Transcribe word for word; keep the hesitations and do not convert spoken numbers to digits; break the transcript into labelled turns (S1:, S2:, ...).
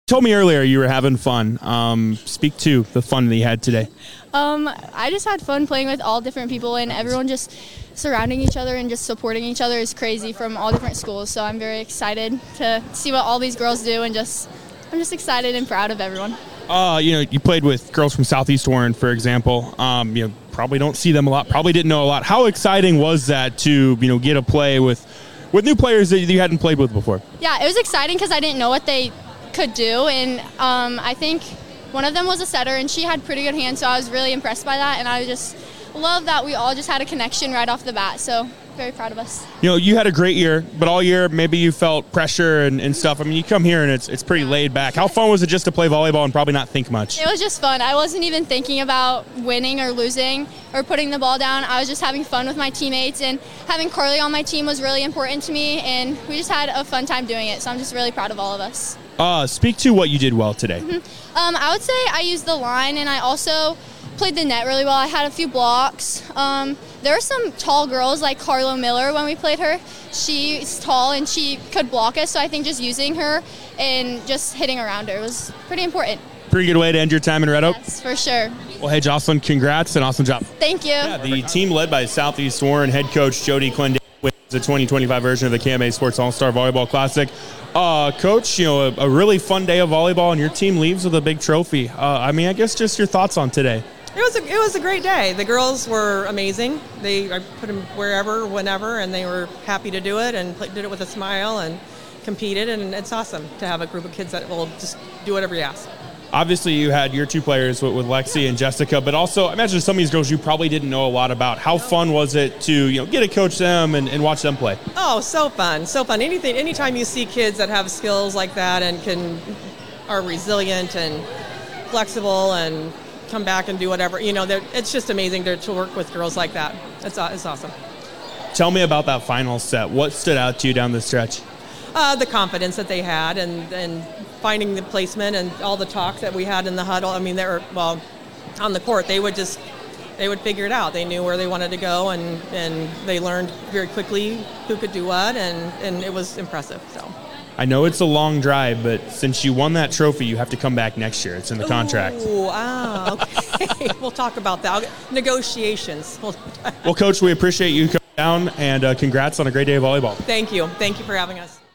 S1: Told me earlier you were having fun. Um, speak to the fun that you had today.
S2: Um, I just had fun playing with all different people, and everyone just surrounding each other and just supporting each other is crazy from all different schools. So I'm very excited to see what all these girls do, and just I'm just excited and proud of everyone.
S1: Uh, you know, you played with girls from Southeast Warren, for example. Um, you know, probably don't see them a lot. Probably didn't know a lot. How exciting was that to you know get a play with with new players that you hadn't played with before?
S2: Yeah, it was exciting because I didn't know what they could do, and um, I think one of them was a setter, and she had pretty good hands, so I was really impressed by that, and I just love that we all just had a connection right off the bat, so very proud of us.
S1: You know, you had a great year, but all year maybe you felt pressure and, and stuff. I mean, you come here and it's it's pretty laid back. How fun was it just to play volleyball and probably not think much?
S2: It was just fun. I wasn't even thinking about winning or losing or putting the ball down. I was just having fun with my teammates, and having Carly on my team was really important to me, and we just had a fun time doing it, so I'm just really proud of all of us.
S1: Uh, speak to what you did well today.
S2: Mm-hmm. um, I would say I used the line, and I also played the net really well. I had a few blocks. Um, there were some tall girls like Carlo Miller when we played her. She's tall and she could block us, so I think just using her and just hitting around her was pretty important.
S1: Pretty good way to end your time in Red Oak.
S2: Yes, for sure.
S1: Well, hey, Jocelyn, congrats and awesome job.
S2: Thank you.
S1: Yeah, the team led by Southeast Warren head coach Jody Clendale with the twenty twenty-five version of the K M A Sports All-Star Volleyball Classic. Uh, Coach, you know, a, a really fun day of volleyball, and your team leaves with a big trophy. Uh, I mean, I guess just your thoughts on today.
S3: It was a, it was a great day. The girls were amazing. They I put them wherever, whenever, and they were happy to do it and play, did it with a smile and competed. And it's awesome to have a group of kids that will just do whatever you ask.
S1: Obviously, you had your two players with, with Lexi and Jessica, but also I imagine some of these girls you probably didn't know a lot about. How fun was it to you know get to coach them and, and watch them play?
S3: Oh, so fun, so fun. Anything, anytime you see kids that have skills like that and can are resilient and flexible and come back and do whatever, you know, it's just amazing to, to work with girls like that. It's, it's awesome.
S1: Tell me about that final set. What stood out to you down the stretch?
S3: Uh, the confidence that they had and, and finding the placement and all the talk that we had in the huddle. I mean, they were, well, on the court, they would just, they would figure it out. They knew where they wanted to go, and, and they learned very quickly who could do what, and, and it was impressive, so.
S1: I know it's a long drive, but since you won that trophy, you have to come back next year. It's in the
S3: Ooh,
S1: contract.
S3: Ah, okay. We'll talk about that. Negotiations.
S1: Well, Coach, we appreciate you coming down, and uh, congrats on a great day of volleyball.
S3: Thank you. Thank you for having us.